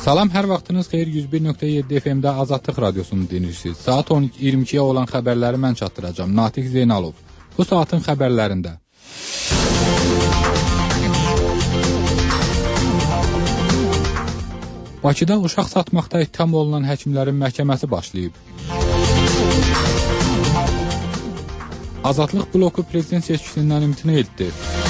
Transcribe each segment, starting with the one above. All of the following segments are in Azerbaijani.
Salam, hər vaxtınız xeyir. 101.7 FM-də Azadlıq radiosunu dinləyirsiniz. Saat 22-yə olan xəbərləri mən çatdıracağam. Natiq Zeynalov. Bu saatın xəbərlərində. Bakıda uşaq satmaqda ittiham olunan həkimlərin məhkəməsi başlayıb. Azadlıq bloku prezident seçkisindən imtina etdi.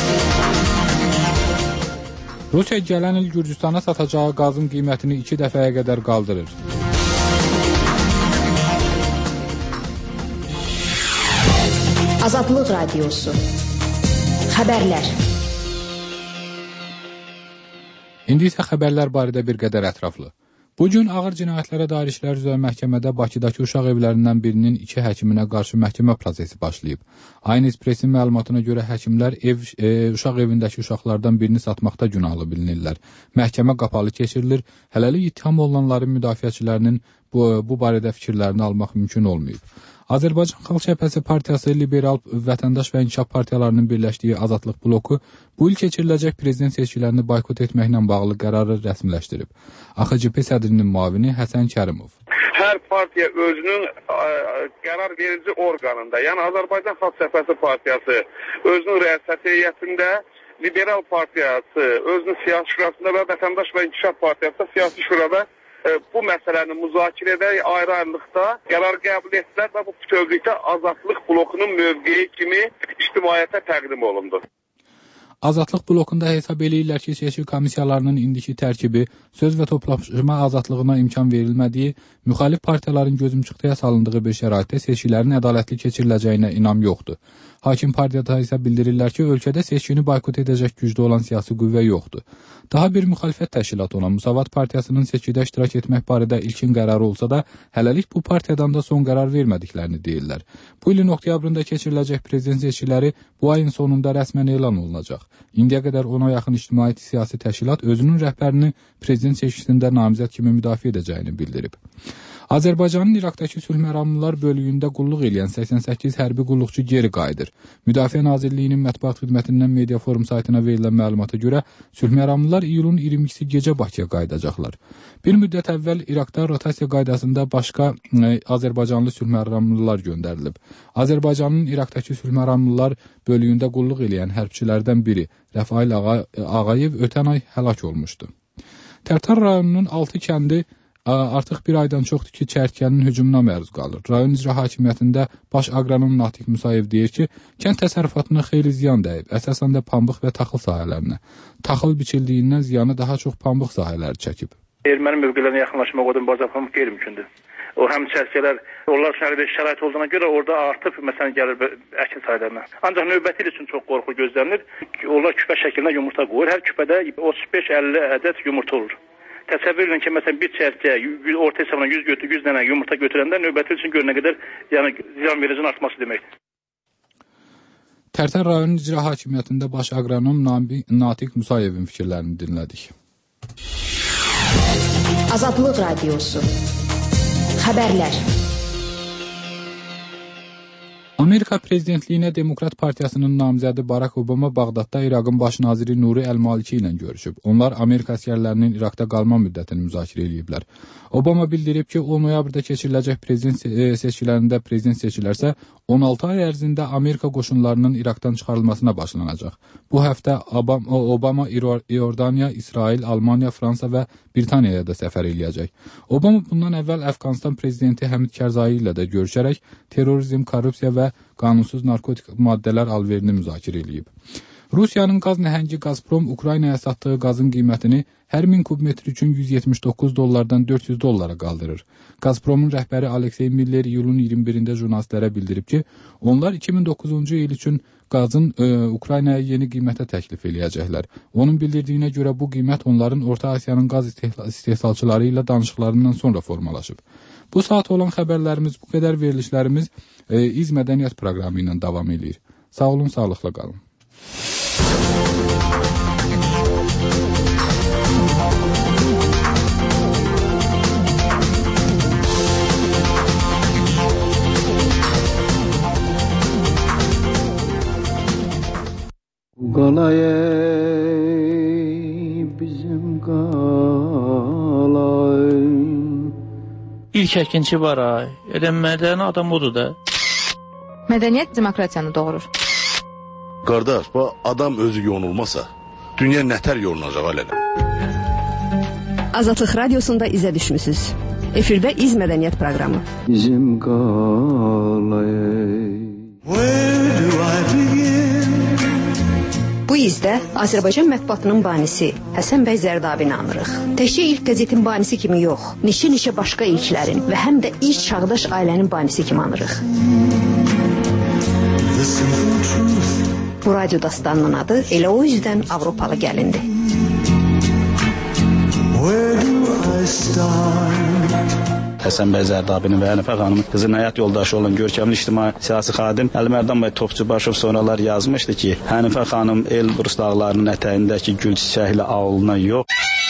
Rusiya gələn il Gürcüstana satacağı qazın qiymətini 2 dəfəyə qədər qaldırır. Azadlıq radiosu. Xəbərlər. İndi isə xəbərlər barədə bir qədər ətraflı. Bugün ağır cinayətlərə dair işlər üzrə məhkəmədə Bakıdakı uşaq evlərindən birinin 2 həkiminə qarşı məhkəmə prosesi başlayıb. Aynı Expressin məlumatına görə həkimlər uşaq evindəki uşaqlardan birini satmaqda günahlı bilinirlər. Məhkəmə qapalı keçirilir. Hələlik ittiham olunanların müdafiəçilərinin bu barədə fikirlərini almaq mümkün olmayıb. Azərbaycan Xalq Cəbhəsi Partiyası, Liberal Vətəndaş və İnkişaf partiyalarının birləşdiyi Azadlıq bloku bu il keçiriləcək prezident seçkilərini boykot etməklə bağlı qərarı rəsmiləşdirib. AXCP sədrinin müavini Həsən Kərimov. Hər partiya özünün qərar verici orqanında, yəni Azərbaycan Xalq Cəbhəsi Partiyası özünün rəisət heyətində, Liberal Partiyası özünün siyasi şurasında və Vətəndaş və İnkişaf Partiyası siyasi şurada bu məsələni müzakirə edək, ayrı-ayrılıqda qərar qəbul etdilər və bu bütövlükdə Azadlıq blokunun mövqeyi kimi ictimaiyyətə təqdim olundu. Azadlıq blokunda hesab eləyirlər ki, seçki komissiyalarının indiki tərkibi söz və toplaşma azadlığına imkan verilmədiyi, müxalif partiyaların gözümçıxdıya salındığı bir şəraitdə seçkilərin ədalətli keçiriləcəyinə inam yoxdur. Hakim partiyada isə bildirirlər ki, ölkədə seçkini boykot edəcək gücdə olan siyasi qüvvə yoxdur. Daha bir müxalifət təşkilatı olan Müsavat Partiyasının seçkidə iştirak etmək barədə ilkin qərarı olsa da, hələlik bu partiyadan da son qərar vermədiklərini deyirlər. Bu ilin oktyabrında keçiriləcək prezident seçkiləri bu ayın sonunda rəsmən elan olunacaq. İndiyə qədər ona yaxın ictimai siyasi təşkilat özünün rəhbərini prezident seçkisində namizəd kimi müdafiə edəcəyini bildirib. Azərbaycanın İraqdakı sülh məramlılar bölüyündə qulluq edən 88 hərbi qulluqçu geri qayıdır. Müdafiə Nazirliyinin mətbuat xidmətindən Mediaforum saytına verilən məlumata görə sülh məramlılar iyulun 22-si gecə Bakıya qayıdacaqlar. Bir müddət əvvəl İraqda rotasiya qaydasında başqa Azərbaycanlı sülh məramlılar göndərilib. Azərbaycanın İraqdakı sülh məramlılar bölüyündə qulluq edən hərbçilərdən biri Rəfail Ağayev ötən ay həlak olmuşdu. Tərtar rayonunun 6 kəndi artıq bir aydan çoxdur ki, çərtkənin hücumuna məruz qalır. Rayon icra hakimiyyətində baş aqronom Natiq Musayev deyir ki, kənd təsərrüfatına xeyli ziyan dəyib, əsasən də pambıq və taxıl sahələrinə. Taxıl biçildiyindən ziyanı daha çox pambıq sahələri çəkib. Erməni mövqelərinə yaxınlaşmaq odun bacarmaq qeyri-mümkündür. O həm çərkələr, onlar şəhərdə şərait olduğuna görə orada artıb məsələn gəlir əkin sahələrinə. Ancaq növbəti il üçün çox qorxu gözlənilir. Onlar küpə şəklində yumurta qoyur. Hər küpədə 35-50 ədəd yumurta olur. Təsəvvür edin ki, məsələn bir çərkə orta hesabına 100 dənə yumurta götürəndə növbəti il üçün görünə qədər ziyan vericinin artması deməkdir. Tərtər rayon icra hakimiyyətində baş aqronom Natiq Musayevin fikirlərini dinlədik. Azadlıq radiosu. Xəbərlər. Amerika prezidentliyinə Demokrat Partiyasının namizədi Barack Obama Bağdadda İraqın baş naziri Nuri Əl-Maliki ilə görüşüb. Onlar Amerika əsgərlərinin İraqda qalma müddətini müzakirə ediblər. Obama bildirib ki, o noyabrda keçiriləcək prezident seçkilərində prezident seçilərsə, 16 ay ərzində Amerika qoşunlarının İraqdan çıxarılmasına başlanacaq. Bu həftə Obama İordaniya, İsrail, Almaniya, Fransa və Britaniyaya da səfər eləyəcək. Obama bundan əvvəl Əfqanistan prezidenti Həmid Karzai ilə də görüşərək terrorizm, korrupsiya və qanunsuz narkotik maddələr alverini müzakirə edib. Rusiyanın qaz nəhəngi Gazprom Ukraynaya satdığı qazın qiymətini hər 1000 kubmetr üçün $179 $400 qaldırır. Gazpromun rəhbəri Aleksey Miller iyulun 21-də jurnalistlərə bildirib ki, onlar 2009-cu il üçün qazın Ukraynaya yeni qiymətə təklif eləyəcəklər. Onun bildirdiyinə görə bu qiymət onların Orta Asiyanın qaz istehsalçıları ilə danışıqlarından sonra formalaşıb. Bu saat olan xəbərlərimiz bu qədər, verilişlərimiz İz Mədəniyyət proqramı ilə davam edir. Sağ olun, sağlıqla qalın. Qalay bizim qalay İlk əkinçi var ay. Elə mədəni adam odur da. Mədəniyyət demokratiyanı doğurur. Qardaş, bu adam özü yonulmasa, dünya nətər yolunacaq alələ? Azadlıq radiosunda izə düşmüsünüz. Efirdə İz Mədəniyyət proqramı. Bizim qalay. Bu izdə Azərbaycan mətbuatının banisi Həsən bəy Zərdabini anırıq. Təkcə ilk qəzetin banisi kimi yox, neçə başqa ilklərin və həm də ilk çağdaş ailənin banisi kimi anırıq. Bu radio dastanının adı elə o üzdən Avropalı gəlindi. Həsən bəy Zərdabinin və Hənifə xanımın qızın həyat yoldaşı olan görkəmli ictimai siyasi xadim Əlimərdan bəy Topçubaşov sonralar yazmışdı ki, Hənifə xanım Elbrus dağlarının ətəyindəki gül çiçəkli ağlına yox,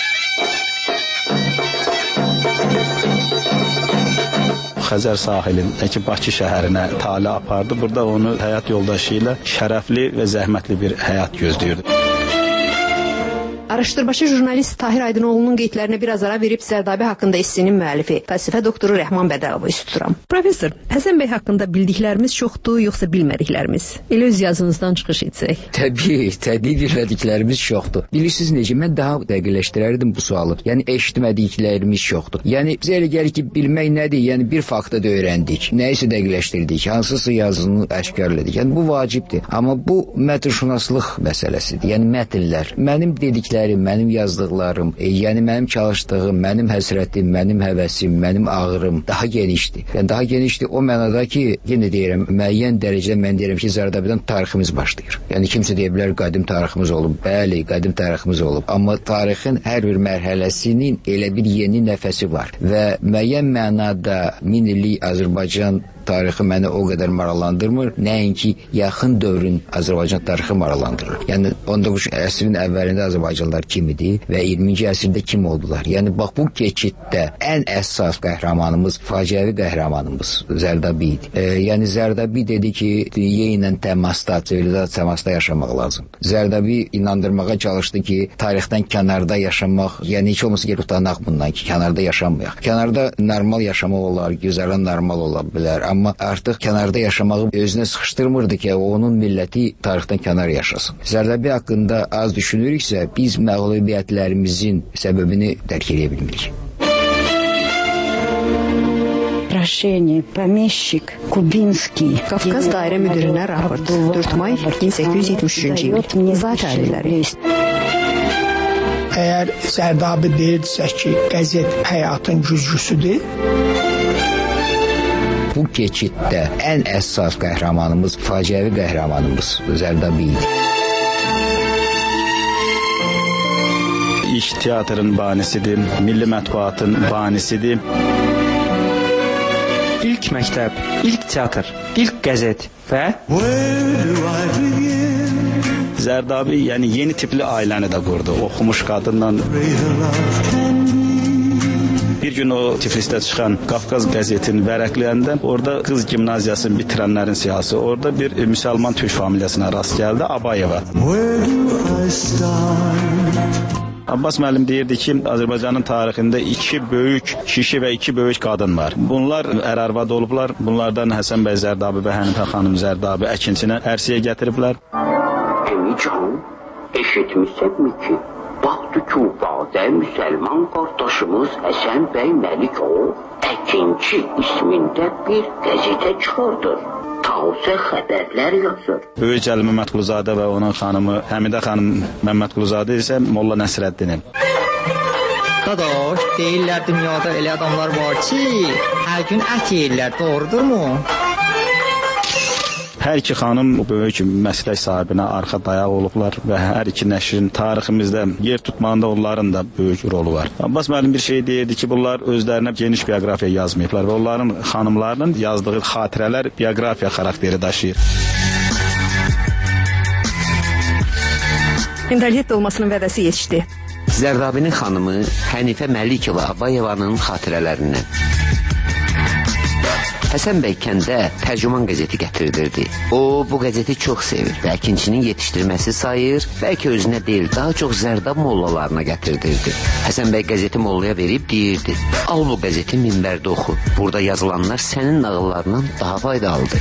Xəzər sahilindəki Bakı şəhərinə tali apardı. Burada onu həyat yoldaşı ilə şərəfli və zəhmətli bir həyat gözləyirdi. Araşdırmaçı jurnalist Tahir Aydınoğlu'nun qeydlərinə biraz ara verib Zərdabi haqqında essinin müəllifi, fəlsəfə doktoru Rəhman Bədəlovu üst tuturam. Professor, Həsən bəy haqqında bildiklərimiz çoxdur, yoxsa bilmədiklərimiz? Elə öz yazınızdan çıxış etsək. Təbii bilmədiklərimiz çoxdur. Bilirsiniz necə, mən daha dəqiqləşdirərdim bu sualı. Yəni, eşitmədiklərimiz çoxdur. Yəni, bizə elə gəlir ki, bilmək nədir? Yəni, bir faktı da öyrəndik, nəyisə dəqiqləşdirdik, hansısa yazını əşkarladik. Yəni, bu vacibdir. Amma bu mətnşünaslıq məsələsidir. Yəni, mətnlər, mənim dediklərim, mənim yazdıqlarım, yəni mənim çalışdığım, mənim həsrətim, mənim həvəsim, mənim ağrım daha genişdir. Yəni daha genişdir o mənada ki, yenə deyirəm, müəyyən dərəcədə mən deyirəm ki, Zərdabidən tariximiz başlayır. Yəni kimsə deyə bilər qədim tariximiz olub. Bəli, qədim tariximiz olub. Amma tarixin hər bir mərhələsinin elə bir yeni nəfəsi var və müəyyən mənada 1000 illik Azərbaycan tarixi məni o qədər maraqlandırmır, nəinki yaxın dövrün Azərbaycan tarixi maraqlandırır. Yəni 19-cu əsrin əvvəlində Azərbaycanlılar kim idi və 20-ci əsrdə kim oldular? Yəni bax bu keçiddə ən əsas qəhrəmanımız, faciəvi qəhrəmanımız Zərdabi idi. Yəni Zərdabi dedi ki, dünya ilə təmasda, civilizasiya təmasda yaşamaq lazımdır. Zərdabi inandırmağa çalışdı ki, tarixdən kənarda yaşamaq, yəni heç olmasa gəl utanaq bundan ki, kənarda yaşamayaq. Kənarda normal yaşamaq olar, gözələn normal ola bilər. Amma artıq kənarda yaşamağı özünə sıxışdırmırdı ki, onun milləti tarixdən kənar yaşasın. Zərdabi haqqında az düşünürüksə, biz məğlubiyyətlərimizin səbəbini dərk edə bilmirik. Прошение, помещик, Кубинский. Qafqaz Dairə Müdürünə raport. 4 may 1873-cü il. Zat əlləri. Əgər Zərdabi deyirsə ki, qəzet həyatın güzgüsüdür, bu keçiddə ən əsas qəhrəmanımız, faciəvi qəhrəmanımız Zərdabi idi. İlk teatrın banisidir, milli mətbuatın banisidir. İlk məktəb, ilk teatr, ilk qəzet və Zərdabi yəni yeni tipli ailəni də qurdu. Oxumuş qadından bir gün o Tiflisdə çıxan Qafqaz qəzetini vərəqləyəndə orada qız gimnaziyasını bitirənlərin siyasi, orada bir müsəlman türk familiyasına rast gəldi, Abayeva. Abbas müəllim deyirdi ki, Azərbaycanın tarixində 2 böyük kişi və 2 böyük qadın var. Bunlar ər-arvad olublar. Bunlardan Həsən bəy Zərdabi və Hənifə xanım Zərdabi əkinçini ərsəyə gətiriblər. Əmican, eşitmişsənmi ki, baxdı Kübada müsəlman qardaşımız Həsən bəy Məlikov əkinçi ismində bir qəzetə çıxırdır. Tavsiyə xəbərlər yazır. Böyük Cəli Məmmədquluzadə və onun xanımı Həmidə xanım Məmmədquluzadə isə Molla Nəsrəddinin. Dadaş, deyirlər dünyada elə adamlar var ki, hər gün ət yeyirlər, doğrudurmu? Hər iki xanım böyük məslək sahibinə arxa dayaq olublar və hər iki nəşrin tariximizdə yer tutmağında onların da böyük rolu var. Abbas müəllim bir şey deyirdi ki, bunlar özlərinə geniş bioqrafiya yazmayıblar və onların xanımlarının yazdığı xatirələr bioqrafiya xarakteri daşıyır. İntellekt olmasının vədəsi yetişdi. Zərdabinin xanımı Hənifə Məlikova Abayevanın xatirələrindən. Həsən bəy kəndə Tərcüman qəzeti gətirdirdi. O bu qəzeti çox sevir və əkinçinin yetişdirməsi sayır, bəlkə özünə deyil, daha çox Zərdab mollalarına gətirdirdi. Həsən bəy qəzeti mollaya verib deyirdi: "Al bu qəzeti minbərdə oxu. Burada yazılanlar sənin nağıllarından daha faydalıdır."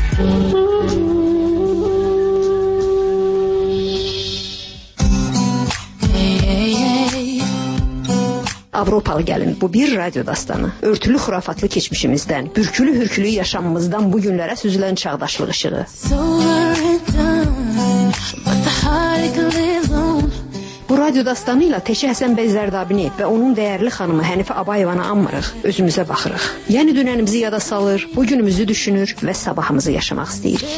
Avropalı gəlin, bu bir radyo dastanı. Örtülü xurafatlı keçmişimizdən, bürkülü-hürkülü yaşamımızdan bu günlərə süzülən çağdaşlıq ışığı. Bu radyo dastanı ilə Teşə Həsən bəy Zərdabini və onun dəyərli xanımı Hənifə Abayevanı anmırıq, özümüzə baxırıq. Yəni dünənimizi yada salır, bu günümüzü düşünür və sabahımızı yaşamaq istəyirik.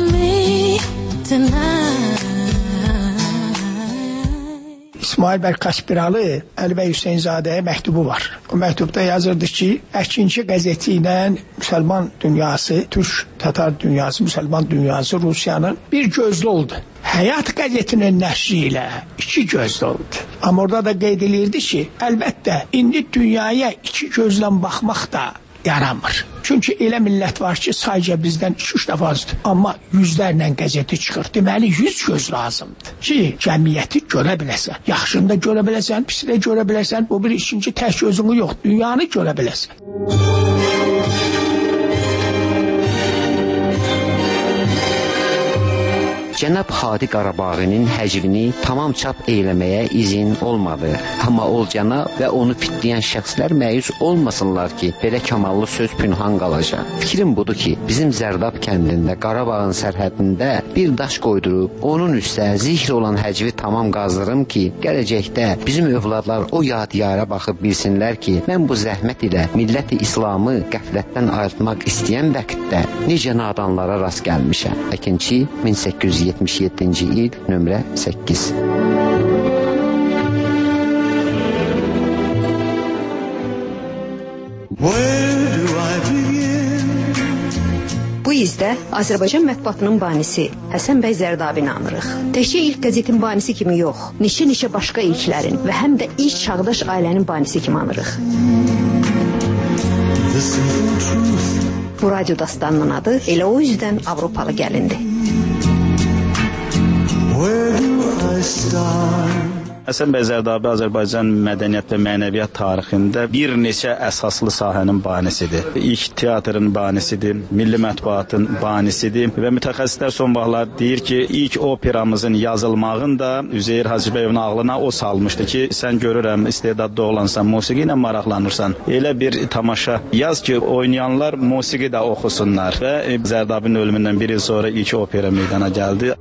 İsmail bəy Kaspiralı Əli bəy Hüseynzadəyə məktubu var. O məktubda yazırdı ki, Əkinçi qəzeti ilə müsəlman dünyası, türk, tatar dünyası, müsəlman dünyası Rusiyanın bir gözlü oldu. Həyat qəzetinin nəşri ilə iki gözlü oldu. Amma orada da qeyd edirdi ki, əlbəttə, indi dünyaya iki gözlə baxmaq da yaramır. Çünki elə millət var ki, sadəcə bizdən 2-3 dəfə azdır. Amma yüzlərlə qəzeti çıxır. Deməli, 100 göz lazımdır ki, cəmiyyəti görə biləsən. Yaxşını da görə biləsən, pisi də görə biləsən. Bu bir ikinci tək gözünü yox, dünyanı görə biləsən. Cənab Hadi Qarabağinin həcvini tamam çap eyləməyə izin olmadı. Amma Olcana və onu fitləyən şəxslər məyus olmasınlar ki, belə kamallı söz pünhan qalacaq. Fikrim budur ki, bizim Zərdab kəndində Qarabağın sərhədində bir daş qoydurub, onun üstə zikr olan həcvi tamam qazdırım ki, gələcəkdə bizim övladlar o yadiyara baxıb bilsinlər ki, mən bu zəhmət ilə milləti İslamı qəflətdən ayırtmaq istəyən vəqtdə necə nadanlara rast gəlmişəm. Əkinçi 1877-ci il, nömrə 8. Bu izdə Azərbaycan mətbuatının banisi Həsən bəy Zərdabini anırıq. Təkcə ilk qəzetin banisi kimi yox, neçə başqa ilklərin və həm də ilk çağdaş ailənin banisi kimi anırıq. Bu radyo dastanının adı elə o üzdən Avropalı gəlindi. Həsən bəy Zərdabi Azərbaycan mədəniyyət və mənəviyyat tarixində bir neçə əsaslı sahənin banisidir. İlk teatrın banisidir, milli mətbuatın banisidir və mütəxəssislər son vaxtlar deyir ki, ilk operamızın yazılmağını da Üzeyir Hacıbəyovun ağlına o salmışdı ki, sən görürəm istedadlı olansan, musiqi ilə maraqlanırsan, elə bir tamaşa yaz ki, oynayanlar musiqi də oxusunlar və Zərdabinin ölümündən bir il sonra ilk opera meydana gəldi.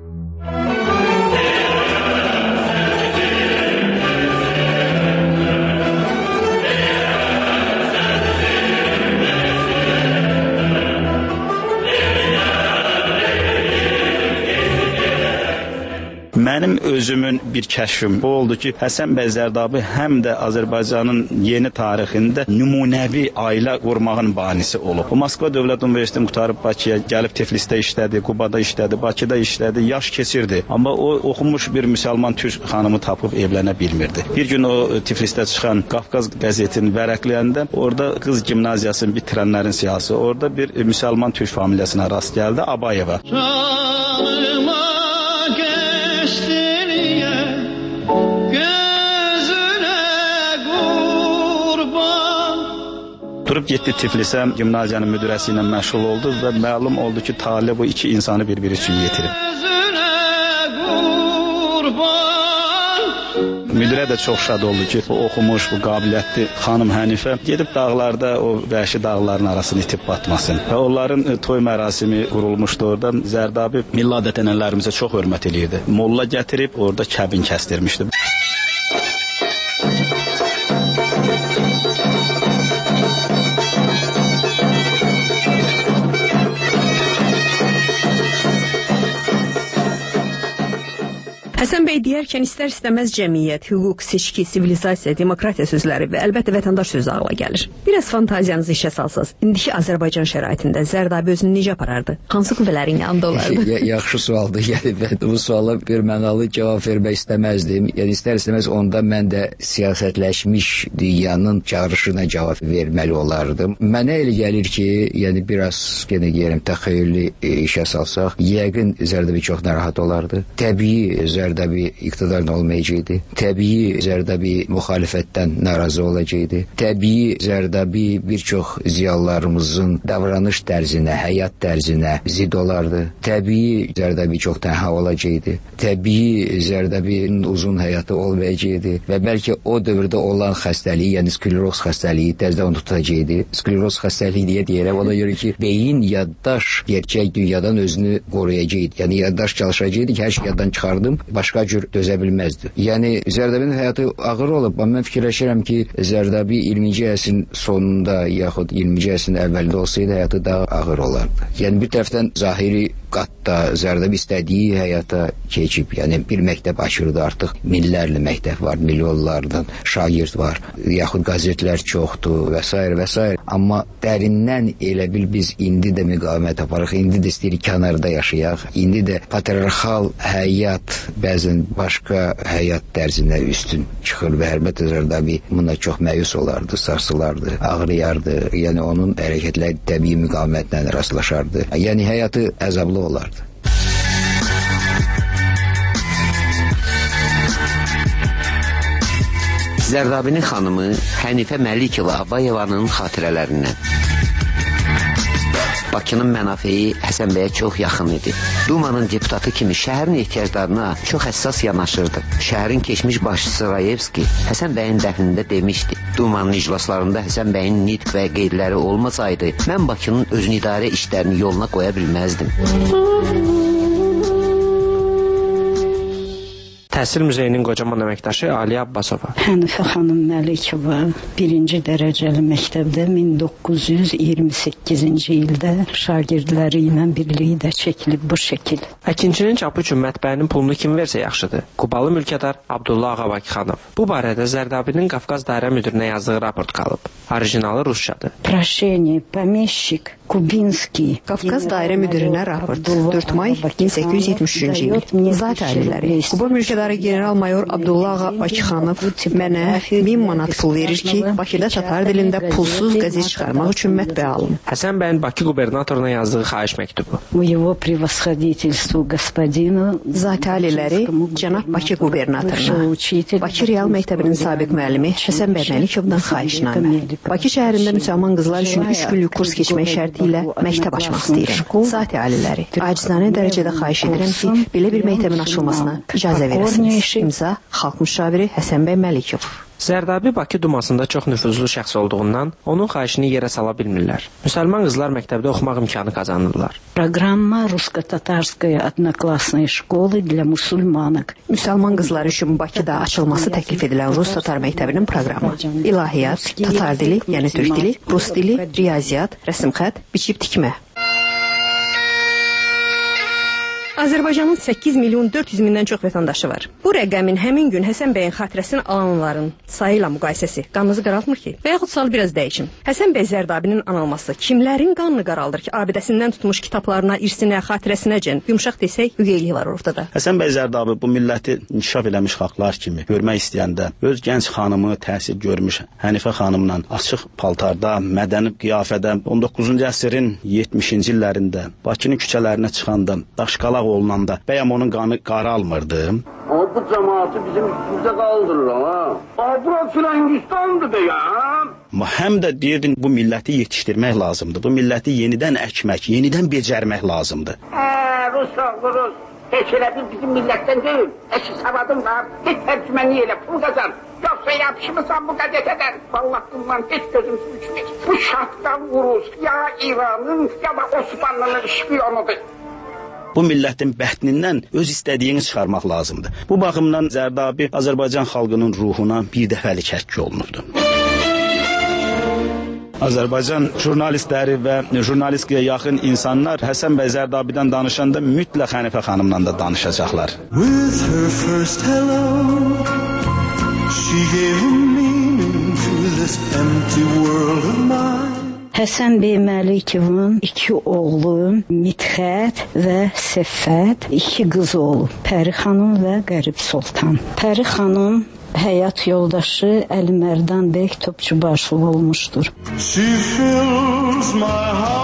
Mənim özümün bir kəşfim bu oldu ki, Həsən bəy Zərdabi həm də Azərbaycanın yeni tarixində nümunəvi ailə qurmağın banisi olub. O Moskva Dövlət Universitetini qurtarıb Bakıya gəlib Tiflisdə işlədi, Qubada işlədi, Bakıda işlədi, yaş keçirdi. Amma o oxumuş bir müsəlman türk xanımı tapıb evlənə bilmirdi. Bir gün o Tiflisdə çıxan Qafqaz qəzetini vərəqləyəndə orada qız gimnaziyasını bitirənlərin siyasi, orada bir müsəlman türk familiyasına rast gəldi, Abayeva. Durub getdi Tiflisə, gimnaziyanın müdirəsi ilə məşğul oldu və məlum oldu ki, talih bu iki insanı bir-biri üçün yetirib. Müdirə də çox şad oldu ki, bu oxumuş, bu qabiliyyətli xanım Hənifə gedib dağlarda o vəhşi dağların arasını itib batmasın. Və onların toy mərasimi qurulmuşdu orada. Zərdabi milli adət-ənənələrimizə çox hörmət eləyirdi. Molla gətirib orada kəbin kəsdirmişdi. Həsən bəy deyərkən istər-istəməz cəmiyyət, hüquq, seçki, sivilizasiya, demokratiya sözləri və əlbəttə vətəndaş sözü ağla gəlir. Biraz fantaziyanızı işə salsaz, indiki Azərbaycan şəraitində Zərdabi özünü necə aparardı? Hansı qüvvələrin yanında olardı? Yaxşı sualdır. Yəni mən bu suala bir mənalı cavab vermək istəməzdim. Yəni istər-istəməz onda mən də siyasətləşmiş dünyanın çağırışına cavab verməli olardım. Mənə elə gəlir ki, yəni biraz yenə deyirəm təxəyyülü işə salsaq, yəqin Zərdabi çox narahat olardı. Təbii Zərdabi iqtidarın olmayacaqdı. Təbii Zərdabi müxalifətdən narazı olacaqdı. Təbii Zərdabi bir çox ziyalılarımızın davranış tərzinə, həyat tərzinə zid olardı. Təbii Zərdabi çox tənha olacaqdı. Təbii Zərdabinin uzun həyatı olmayacaqdı və bəlkə o dövrdə olan xəstəliyi, yəni skleroz xəstəliyi təzədən tutacaqdı. Skleroz xəstəliyi deyə deyirəm, ona görə ki, beyin yaddaş gerçək dünyadan özünü qoruyacaqdı. Yəni yaddaş çalışacaqdı ki, hər şey yaddan çıxardım, başqa cür dözə bilməzdi. Yəni Zərdabinin həyatı ağır olub, amma mən fikirləşirəm ki, Zərdabi 20-ci əsrin sonunda yaxud 20-ci əsrin əvvəlində olsaydı həyatı daha ağır olardı. Yəni bir tərəfdən zahiri qatda Zərdabi istədiyi həyata keçib, yəni bir məktəb açırdı, artıq minlərlə məktəb var, milyonlardan şagird var, yaxud qəzetlər çoxdur və s. və s. Amma dərindən elə bil biz indi də müqavimət aparıq, indi də istəyirik kənarda yaşayaq, indi də patriarxal həyat bəzən başqa həyat tərzinə üstün çıxır və əlbəttə Zərdabi buna çox məyus olardı, sarsılardı, ağrıyardı, yəni onun hərəkətləri təbii müqavimətlə rastlaşardı. Yəni həyatı əzablı olardı. Zərdabinin xanımı Hənifə Məlikova Abayevanın xatirələrindən. Bakının mənafeyi Həsən bəyə çox yaxın idi. Dumanın deputatı kimi şəhərin ehtiyaclarına çox həssas yanaşırdı. Şəhərin keçmiş başçısı Rayevski Həsən bəyin dəfnində demişdi. Dumanın iclaslarında Həsən bəyin nitq və qeydləri olmasaydı, mən Bakının özünü idarə işlərini yoluna qoya bilməzdim. Təhsil Muzeyinin qocaman əməkdaşı Aliyə Abbasova. Hənifə xanım Məlikova 1-ci dərəcəli məktəbdə 1928-ci ildə şagirdləri ilə birlikdə çəkilib bu şəkil. Əkinçinin çapı üçün mətbəənin pulunu kim versə yaxşıdır? Qubalı mülkədar Abdullah Ağabakixanov. Bu barədə Zərdabinin Qafqaz Dairə Müdirinə yazdığı raport qalıb. Orijinalı rusçadır. Proşeni, pomещик, Kubinski. Qafqaz Dairə Müdirinə raport. 4 may 1873-cü il. Zat aliləri. Quba mülkədarı general-mayor Abdullah Ağabakixanov mənə 1000 manat pul verir ki, Bakıda tatar dilində pulsuz qəzet çıxarmaq üçün mətbəə alım. Həsən bəyin Bakı qubernatoruna yazdığı xahiş məktubu. Zat aliləri cənab Bakı qubernatoruna, Bakı Real Məktəbinin sabiq müəllimi Həsən bəy Məlikovdan xahişnamə. Bakı şəhərində müsəlman qızlar üçün 3 günlük kurs keçmək şərti ilə məktəb açmaq istəyirəm. Zat aliləri, acizanə dərəcədə xahiş edirəm ki, belə bir məktəbin açılmasına icazə verəsiniz. İmza Xalq müşaviri Həsən bəy Məlikov. Zərdabi Bakı Dumasında çox nüfuzlu şəxs olduğundan onun xahişini yerə sala bilmirlər. Müsəlman qızlar məktəbdə oxumaq imkanı qazanırlar. Proqramma Rusko-Tatarskaya Odnoklassnaya şkoly dla musulmanok. Müsəlman qızlar üçün Bakıda açılması təklif edilən Rus-Tatar məktəbinin proqramı. İlahiyyat, Tatar dili, yəni türk dili, rus dili, riyaziyyat, rəsm xətt, biçib tikmə. Azərbaycanın 8 milyon 400 mindən çox vətəndaşı var. Bu rəqəmin həmin gün Həsən bəyin xatirəsini alanların sayı ilə müqayisəsi qanınızı qaraltmır ki? Və yaxud sual biraz dəyişim. Həsən bəy Zərdabinin anılması kimlərin qanını qaraldır ki, abidəsindən tutmuş kitablarına, irsinə, xatirəsinəcən yumşaq desək, ügeyliyi var ortada. Həsən bəy Zərdabi bu milləti inkişaf eləmiş xalqlar kimi görmək istəyəndə öz gənc xanımı təhsil görmüş Hənifə xanımla açıq paltarda, mədəni qiyafədə 19-cu əsrin 70-ci illərində Bakının küçələrinə çıxanda, daşqalaq olunanda bəyəm onun qanı qaralmırdı. Bu cəmaatı bizim üstümüzdə qaldırırlar, ha? Bura Filangistandır bəyəm. Həm də deyirdin, bu milləti yetişdirmək lazımdır. Bu milləti yenidən əkmək, yenidən becərmək lazımdır. Rus, heç elə bizim millətdən deyil. Eşi savadım var, heç tərcüməni elə pul qazan. Yoxsa yapışmısan bu qəzetədən. Vallahi bundan heç gözüm düşmür. Bu şartdan Rus, ya İranın, ya da Osmanlı'nın şpiyonudur. Bu millətin bətnindən öz istədiyini çıxarmaq lazımdır. Bu baxımdan Zərdabi Azərbaycan xalqının ruhuna bir dəfəlik həkk olunurdu. Azərbaycan jurnalistləri və jurnalistliyə yaxın insanlar Həsən bəy Zərdabidən danışanda mütləq Hənifə xanımla da danışacaqlar. With her first hello, she gave a meaning to this empty world of mine. Həsən bəy Məlikovun 2 oğlu Mitxət və Səffət, 2 qızı olub. Pəri xanım və Qərib Sultan. Pəri xanım həyat yoldaşı Əlimərdan bəy Topçubaşov olmuşdur. She fills my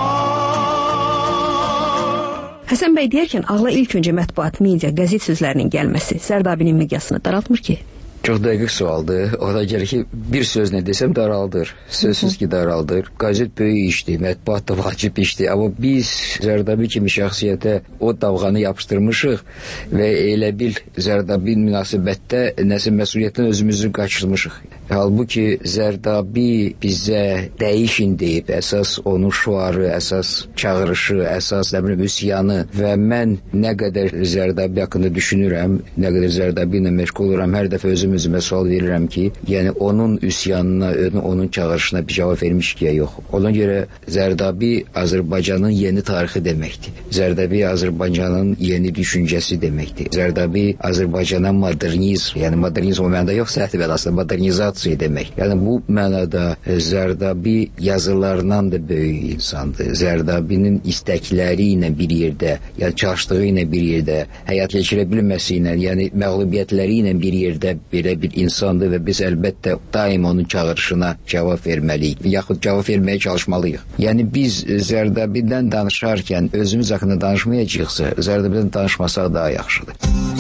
heart. Həsən bəy deyərkən ağla ilk öncə mətbuat, media, qəzet sözlərinin gəlməsi Zərdabinin miqyasını daraltmır ki? Çox dəqiq sualdır. O da gəlir ki, bir sözlə desəm daraldır. Sözsüz ki daraldır. Qəzet böyük işdir, mətbuat da vacib işdir. Amma biz Zərdabi kimi şəxsiyyətə o davğanı yapışdırmışıq və elə bil Zərdabi münasibətdə nəsə məsuliyyətdən özümüzü qaçırmışıq. Halbuki Zərdabi bizə dəyişin deyib, əsas onun şuarı, əsas çağırışı, əsas üsyanı və mən nə qədər Zərdabi haqqında düşünürəm, nə qədər Zərdabi ilə məşğul oluram, hər dəfə özümüzə sual verirəm ki, yəni onun üsyanına, onun çağırışına bir cavab vermiş ki, yox. Ona görə Zərdabi Azərbaycanın yeni tarixi deməkdir. Zərdabi Azərbaycanın yeni düşüncəsi deməkdir. Zərdabi Azərbaycana modernizm, yəni modernizm o mənada yox, səhv aslında modernizasiya demək. Yəni bu mənada Zərdabi yazılarla da böyük insandır. Zərdabinin istəkləri ilə bir yerdə, yəni çalışdığı ilə bir yerdə, həyat keçirə bilməsi ilə, yəni məğlubiyyətləri ilə bir yerdə belə bir insandır və biz əlbəttə daim onun çağırışına cavab verməliyik, yaxud cavab verməyə çalışmalıyıq. Yəni biz Zərdabidən danışarkən özümüz haqqında danışmayacaqsa, Zərdabidən danışmasaq daha yaxşıdır.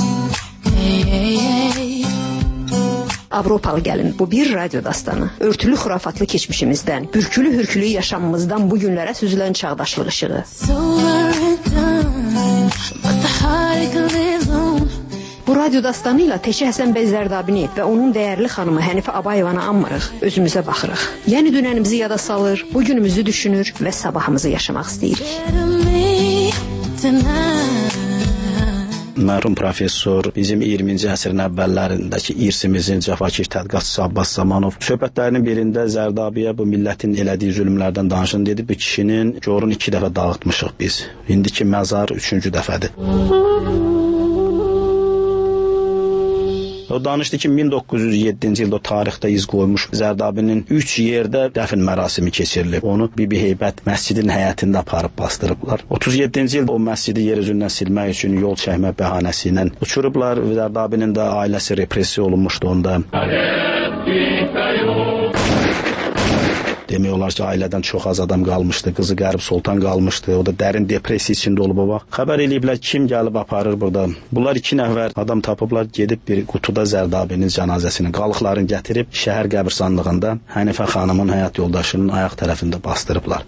Avropalı gəlin, bu bir radyo dastanı. Örtülü xurafatlı keçmişimizdən, bürkülü hürkülü yaşamımızdan bu günlərə süzülən çağdaşlıq ışığı. Bu radyo dastanı ilə təkcə Həsən bəy Zərdabini və onun dəyərli xanımı Hənifə Abayevanı anmırıq, özümüzə baxırıq. Yəni dünənimizi yada salır, bugünümüzü düşünür və sabahımızı yaşamaq istəyirik. Mərhum professor bizim 20-ci əsrin əvvəllərindəki irsimizin cəfakir tədqiqatçısı Abbas Zamanov söhbətlərinin birində Zərdabiyə bu millətin elədiyi zülmlərdən danışın dedi. Bu kişinin corunu 2 dəfə dağıtmışıq biz. İndiki məzar 3-cü dəfədir. O danışdı ki, 1907-ci ildə o tarixdə iz qoymuş Zərdabinin 3 yerdə dəfn mərasimi keçirilib. Onu Bibi Heybət məscidin həyətində aparıb bastırıblar. 37-ci ildə o məscidi yer üzündən silmək üçün yol çəkmə bəhanəsi ilə uçurublar. Zərdabinin də ailəsi repressiya olunmuşdu onda. Demək olar ki, ailədən çox az adam qalmışdı. Qızı Qərib Sultan qalmışdı. O da dərin depressiya içində olub o vaxt. Xəbər eləyiblər kim gəlib aparır burada. Bunlar 2 nəfər adam tapıblar, gedib bir qutuda Zərdabinin cənazəsini, qalıqlarını gətirib şəhər qəbirstanlığında Hənifə xanımın həyat yoldaşının ayaq tərəfində bastırıblar.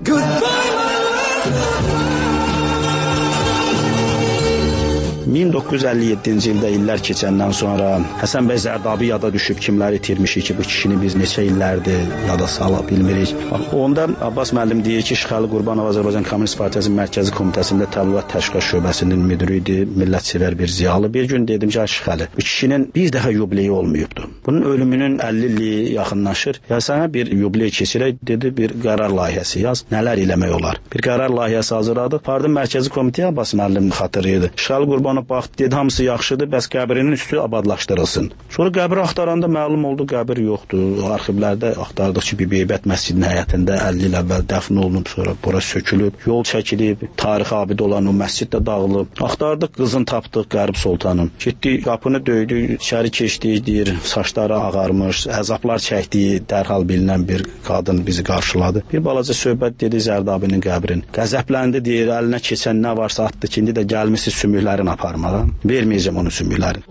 1957-ci ildə illər keçəndən sonra Həsən bəy Zərdabi yada düşüb, kimləri itirmişik ki, bu kişini biz neçə illərdir yada sala bilmirik. Onda Abbas müəllim deyir ki, Şıxəli Qurbanov Azərbaycan Kommunist Partiyasının Mərkəzi Komitəsində Təbliğat Təşkilat şöbəsinin müdiri idi, millətsevər bir ziyalı. Bir gün dedim ki, Şıxəli, bu kişinin bir dəfə yubileyi olmayıbdı. Bunun ölümünün 50 illiyi yaxınlaşır. Ya sənə bir yubiley keçirək, dedi, bir qərar layihəsi yaz, nələr eləmək olar. Bir qərar layihəsi hazırladı. Pardon, Mərkəzi Komitəyə Abbas müəllim xatırlayırdı. Şıxəli Qurbanov baxdı, dedi, hamısı yaxşıdır, bəs qəbrinin üstü abadlaşdırılsın. Sonra qəbri axtaranda məlum oldu, qəbir yoxdur. Arxivlərdə axtardıq ki, Bibi Heybət məscidinin həyətində 50 il əvvəl dəfn olunub, sonra bura sökülüb, yol çəkilib, tarixi abid olan o məscid də dağılıb. Axtardıq, qızını tapdıq, Qərib Sultanın. Getdi, qapını döydü, içəri keçdi, deyir, saçları ağarmış, əzablar çəkdiyi dərhal bilinən bir qadın bizi qarşıladı. Bir balaca söhbət dedi Zərdabinin qəbrin. Qəzəbləndi, deyir, əlinə keçən nə varsa atdı ki, indi də gəlmişsiz sümüklərin aparmadan. Verməyəcəm onun sümüklərin.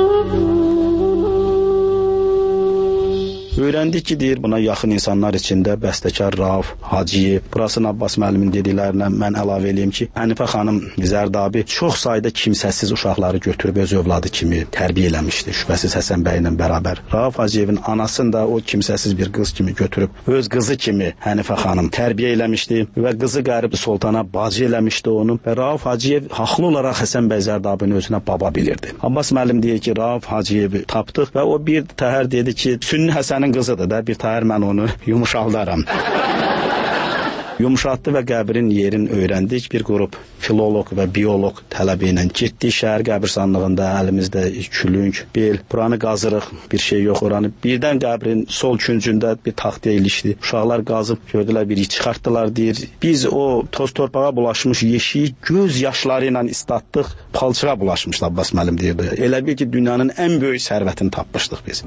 Öyrəndik ki, deyir, buna yaxın insanlar içində bəstəkar Rauf Hacıyev, burasını Abbas müəllimin dediklərinə mən əlavə eləyim ki, Hənifə xanım Zərdabi çox sayda kimsəsiz uşaqları götürüb öz övladı kimi tərbiyə eləmişdi, şübhəsiz Həsən bəy ilə bərabər. Rauf Hacıyevin anasını da o kimsəsiz bir qız kimi götürüb öz qızı kimi Hənifə xanım tərbiyə eləmişdi və qızı Qərib Sultana bacı eləmişdi onu və Rauf Hacıyev haqlı olaraq Həsən bəy Zərdabini özünə baba bilirdi. Abbas müəllim deyir ki, Rauf Hacıyevi tapdıq və o bir təhər dedi ki, Sünni Həsənin qızıdır da, bir təhər mən onu yumuşaldaram. Yumşatlı və qəbrin yerini öyrəndik. Bir qrup filoloq və bioloq tələbi ilə getdik şəhər qəbirstanlığında, əlimizdə külünk, bel, buranı qazırıq, bir şey yox oranı. Birdən qəbrin sol küncündə bir taxta ilişdi. Uşaqlar qazıb gördülər, biri çıxartdılar deyir. Biz o toz torpağa bulaşmış yeşiyi göz yaşları ilə islatdıq, palçığa bulaşmışdı Abbas müəllim deyirdi. Elə bil ki, dünyanın ən böyük sərvətini tapmışdıq biz.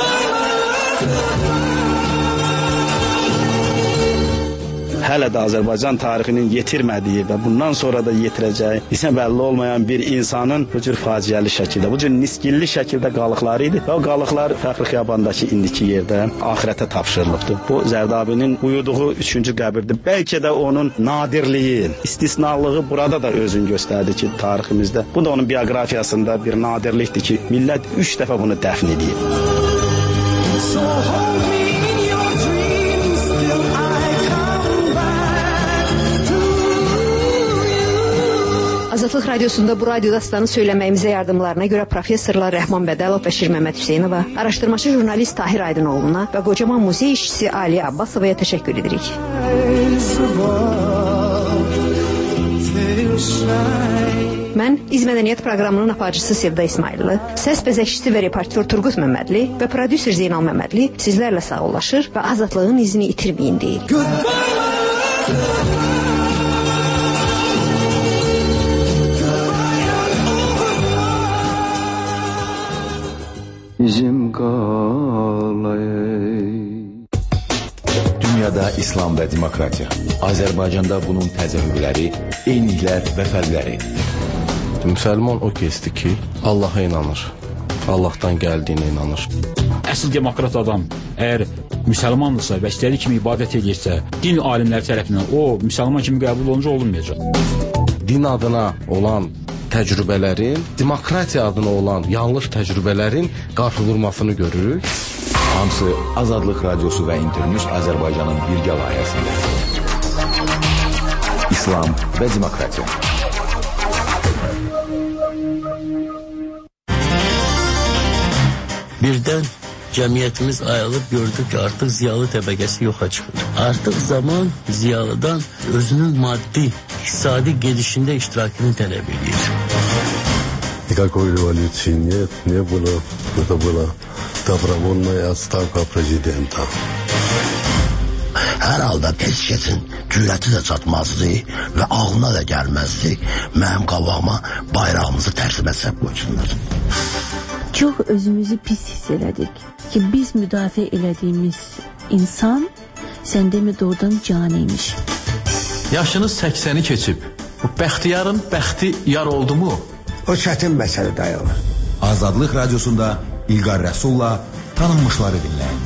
Hələ də Azərbaycan tarixinin yetirmədiyi və bundan sonra da yetirəcəyi isə bəlli olmayan bir insanın bu cür faciəli şəkildə, bu cür nisgilli şəkildə qalıqları idi və o qalıqlar Fəxri Xiyabandakı indiki yerdə axirətə tapşırılıbdı. Bu Zərdabinin uyuduğu 3-cü qəbirdir. Bəlkə də onun nadirliyi, istisnalığı burada da özünü göstərdi ki, tariximizdə. Bu da onun bioqrafiyasında bir nadirlikdir ki, millət 3 dəfə bunu dəfn edib. Azadlıq Radiosunda bu radio dastanı söyləməyimizə yardımlarına görə professorlar Rəhman Bədəlov və Şir Məmməd Hüseynova, araşdırmacı jurnalist Tahir Aydınoğlu'na və qocaman muzey işçisi Aliyə Abbasovaya təşəkkür edirik. Mən İz Mədəniyyət proqramının aparıcısı Sevda İsmaillı, səs bəzəkçisi və reportyor Turqut Məmmədli və prodüser Zeynal Məmmədli sizlərlə sağollaşır və azadlığın izini itirməyin deyirik. Bizim qalay. Dünyada İslam və demokratiya. Azərbaycanda bunun təzahürləri, eyniliklər və fərqləri. Müsəlman o kəsdir ki, Allaha inanır. Allahdan gəldiyinə inanır. Əsl demokrat adam əgər müsəlmandırsa və istədiyi kimi ibadət edirsə, din alimləri tərəfindən o müsəlman kimi qəbul olunca olunmayacaq. Din adına olan təcrübələrin, demokratiya adına olan yanlış təcrübələrin qarşıdurmasını görürük. Hamısı Azadlıq Radiosu və Internews Azərbaycanın birgə layihəsində. İslam və demokratiya. Birdən cəmiyyətimiz ayılıb gördük ki, artıq ziyalı təbəqəsi yoxa çıxır. Artıq zaman ziyalıdan özünün maddi, iqtisadi gedişində iştirakını tələb edir. Никакой революции нет, не было. Это была добровольная отставка президента. Hər halda tez keçin, cürəti də çatmazdı və ağlına da gəlməzdi. Mənim qabağıma bayrağımızı tərsimə səb qoysunlar. Çox özümüzü pis hiss elədik ki, biz müdafiə elədiyimiz insan sən demə doğrudan caniymiş. Yaşınız 80'i keçib. Bu bəxtiyarın bəxti yar oldu mu? O çətin məsələ dayanır. Azadlıq Radiosunda İlqar Rəsulla tanınmışları dinləyin.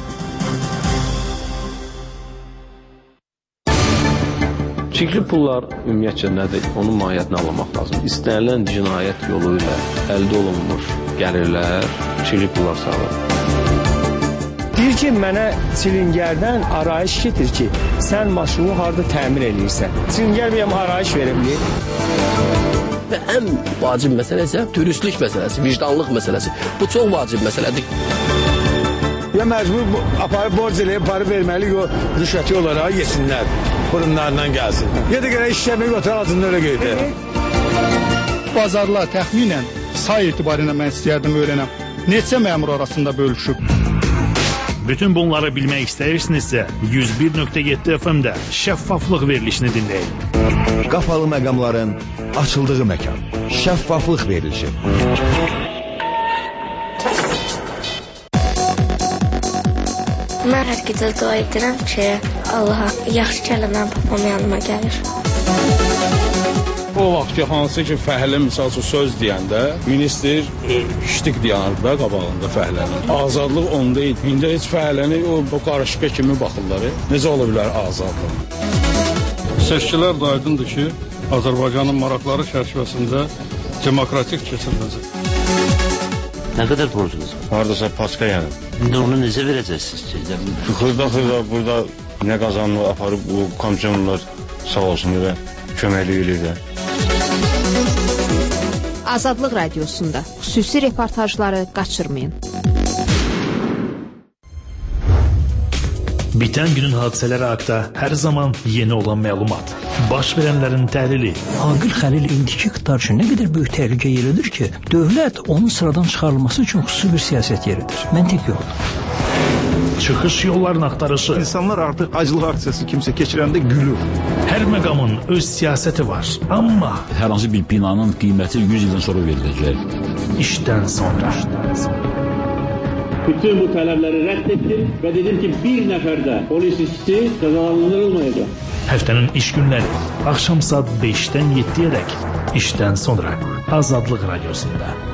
Çirkli pullar ümumiyyətcə nədir? Onun mahiyyətini anlamaq lazım. İstənilən cinayət yolu ilə əldə olunmuş gəlirlər, çirkli pullar sağlar. Deyir ki, mənə çilingərdən arayış getir ki, sən maşını harada təmir edirsən. Çilingər bəyəm arayış veribli. Və ən vacib məsələ isə dürüstlük məsələsi, vicdanlıq məsələsi. Bu çox vacib məsələdir. Ya məcbur aparıb borc eləyib, parı verməli, o rüşvəti olaraq yesinlər, burunlarından gəlsin. Ya da gələk işləmək otar altında öyle qeydə. Bazarlar təxminən say etibarıyla mən istəyərdim öyrənəm. Neçə məmur arasında bölüşüb? Bütün bunları bilmək istəyirsinizsə 101.7 FM-də şəffaflıq verilişini dinləyin. Qapalı məqamların açıldığı məkan. Şəffaflıq verilişi. Mən hər gecə dua edirəm ki, Allaha yaxşı kəlmədən papam yanıma gəlir. O vaxt ki, hansı ki, fəhlə misal üçün söz deyəndə, minister ştik deyənir də qabağında fəhlənin. Azadlıq onda idi. İndi heç fəhləni o qarışqa kimi baxırlar. Necə ola bilər azadlıq? Seçkilər də aydındır ki, Azərbaycanın maraqları çərçivəsində demokratik keçiriləcək. Nə qədər borcunuz var? Haradasa paska yəni. İndi onu necə verəcəksiniz ki? Xırda burada nə qazanını aparıb bu komissiyonlar sağ olsun və köməkli eləyirlər. Azadlıq Radiosunda xüsusi reportajları qaçırmayın. Bitən günün hadisələri haqqında hər zaman yeni olan məlumat, baş verənlərin təhlili. Aqil Xəlil indiki iqtidar üçün nə qədər böyük təhlükə yeridir ki, dövlət onun sıradan çıxarılması üçün xüsusi bir siyasət yeridir. Məntiq yoxdur. Çıxış yollarını axtarışı. İnsanlar artıq aclıq aksiyası kimsə keçirəndə gülür. Hər məqamın öz siyasəti var, amma hər hansı bir binanın qiyməti 100 ildən sonra veriləcək. İşdən sonra. Bütün bu tələbləri rədd etdim və dedim ki, bir nəfər də polis işçisi cəzalandırılmayacaq. Həftənin iş günləri axşam saat 5-dən 7-yə dək işdən sonra Azadlıq Radiosunda.